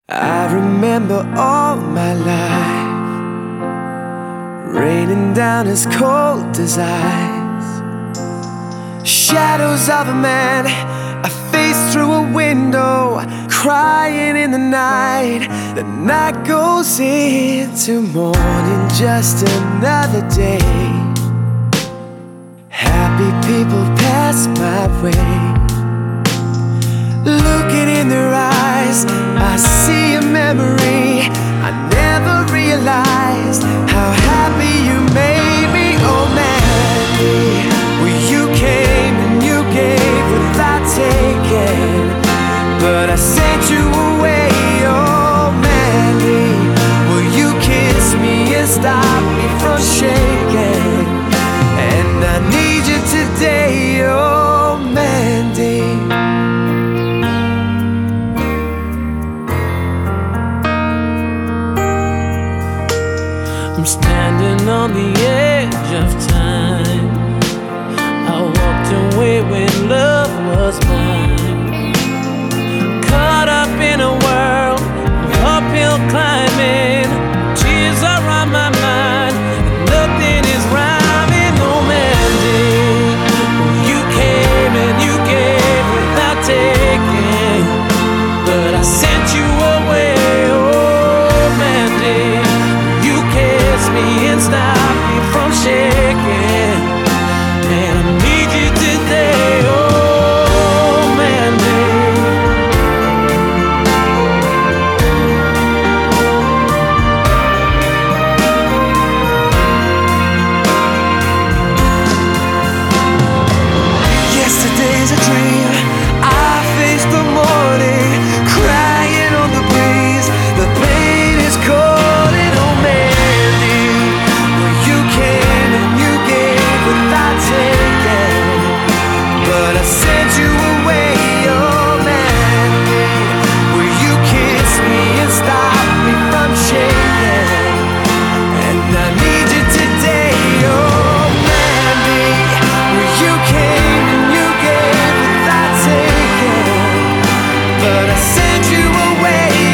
I remember all my life raining down as cold as ice. Shadows of a man I faced through a window, crying in the night. The night goes into morning, just another day. Happy people pass my way. Looking in their eyes, I see a memory. I never realized how happy you made me. Oh Mandy, well you came and you gave without taking, but I sent you away. Oh Mandy, well you kissed me and stopped me from shaking, and I need you today. Oh Mandy. I'm standing on the edge of time. I walked away when love was mine. Caught up in a world of uphill climbing. Tears are on my mind, and nothing is rhyming. Oh Mandy, you came and you gave without taking, but I sent you away. Oh Mandy, me and stop me from shaking. Man, I need you today. Oh Mandy. Yesterday's a dream. I faced the morning, crying on the breeze. The pain is cold and oh man, but I sent you away. Oh Mandy, will you kiss me and stop me from shaking? And I need you today. Oh Mandy, well you came and you gave without taking, but I sent you away.